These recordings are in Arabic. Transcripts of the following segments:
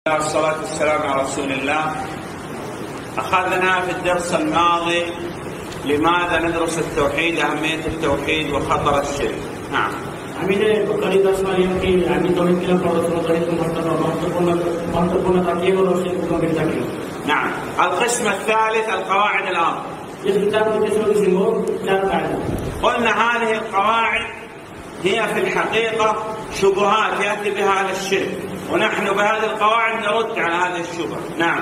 والصلاة والسلام على رسول الله. أخذنا في الدرس الماضي لماذا ندرس التوحيد، أهمية التوحيد وخطر الشرك. نعم. نعم. القسم الثالث القواعد الأربع. قلنا هذه القواعد هي في الحقيقة شبهات يأتي بها على الشرك، ونحن بهذه القواعد نرد على هذه الشبهة. نعم.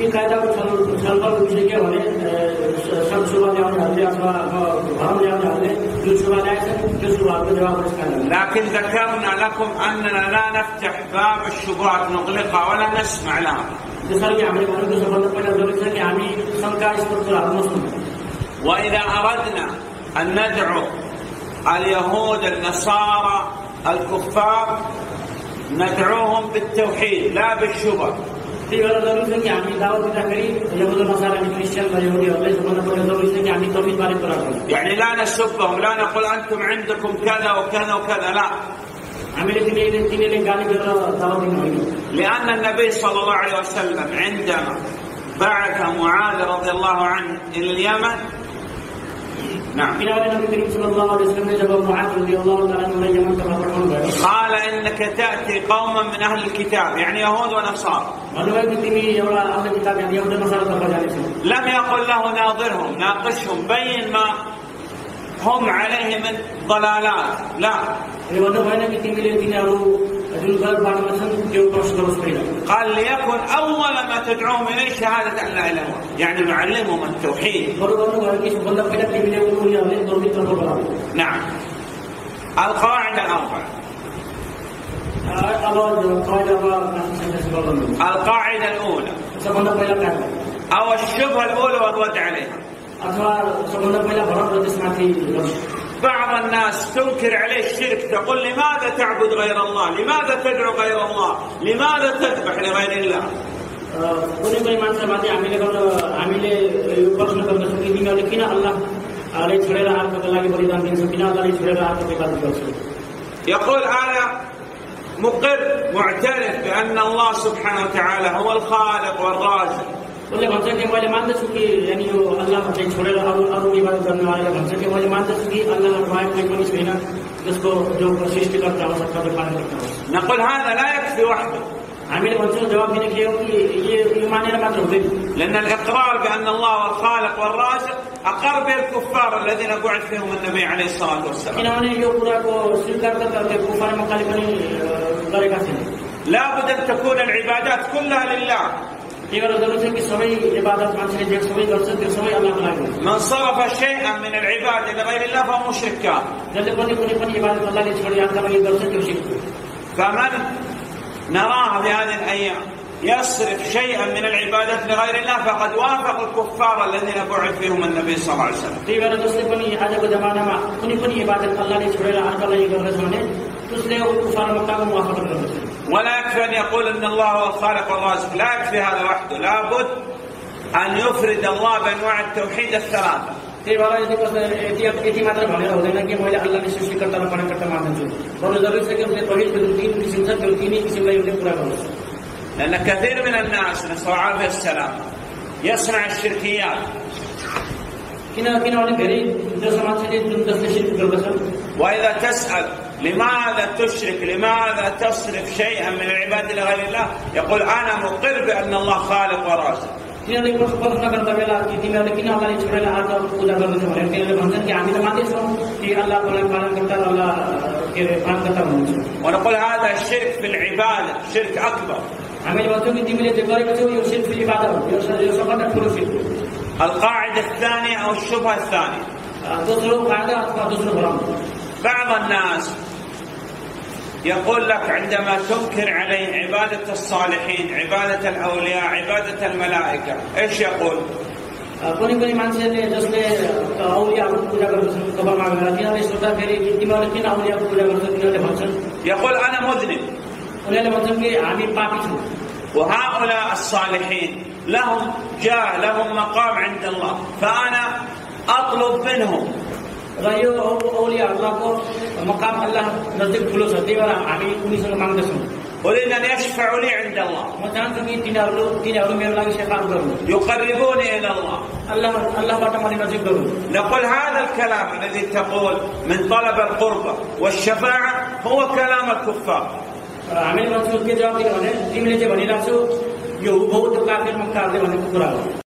لكن ذكرنا لكم أننا لا نفتح باب الشبهات نغلقها ولا نسمع لها. وإذا أردنا أن ندعو اليهود النصارى الكفار ندعوهم بالتوحيد لا بالشبه. يعني لا نسبهم، لا نقول أنتم عندكم كذا وكذا وكذا، لا. لأن النبي صلى الله عليه وسلم عندما بعث معاذ رضي الله عنه إلى اليمن، نعم، قال إنك تأتي قوما من أهل الكتاب، يعني يهود ونصارى. لم يقل له ناظرهم ناقشهم بين ما هم عليه من ضلالات، لا. قال ليكن أول ما تدعوهم إليه شهادة أن لا إله إلا الله، يعني نعلمهم التوحيد. نعم. القواعد الأربع. القاعدة الأولى أو الشبهة الأولى والرد عليها. بعض الناس تنكر عليه الشرك، تقول لماذا تعبد غير الله، لماذا تدعو غير الله، لماذا تذبح لغير الله. يقول أنا مقر معترف بأن الله سبحانه وتعالى هو الخالق والرازق، نقول هذا لا يكفي وحده، لأن الإقرار بأن الله هو الخالق والرازق أقر به الكفار الذين بعث فيهم النبي عليه الصلاة والسلام. لا بد أن تكون العبادات كلها لله. من صرف شيئا من العبادة لغير الله فهو مشرك كافر. فمن نراه في هذه الأيام يصرف شيئا من العبادات لغير الله فقد وافق الكفار الذين بعث فيهم النبي صلى الله عليه وسلم. ولا يكفي أن يقول أن الله هو الخالق والرازق، لا يكفي هذا وحده، لابد أن يفرد الله بأنواع التوحيد الثلاثة. لأن كثير من الناس نسأل الله عليه السلام يصنع الشركيات. وإذا تسأل لماذا تشرك، لماذا تصرف شيئا من العبادة لغير الله، يقول أنا مقر بأن الله خالق ورازق. ونقول هذا الشرك في العبادة شرك أكبر. القاعدة الثانية أو الشبهة الثانية، بعض الناس يقول لك عندما تنكر عليه عبادة الصالحين، عبادة الأولياء، عبادة الملائكة، إيش يقول؟ يقول أنا مذنب، وهؤلاء الصالحين لهم جاه، لهم مقام عند الله، فأنا أطلب منهم औलिया अल्लाह को मकाम अल्लाह नजदीक ठुलो छ, त्यही भएर हामी उनीसँग माग्दछौँ। أريد أن يشفعوا لي عند الله، يقربوني إلى الله. نقول هذا الكلام الذي تقول من طلب القربة والشفاعة هو كلام الكفار.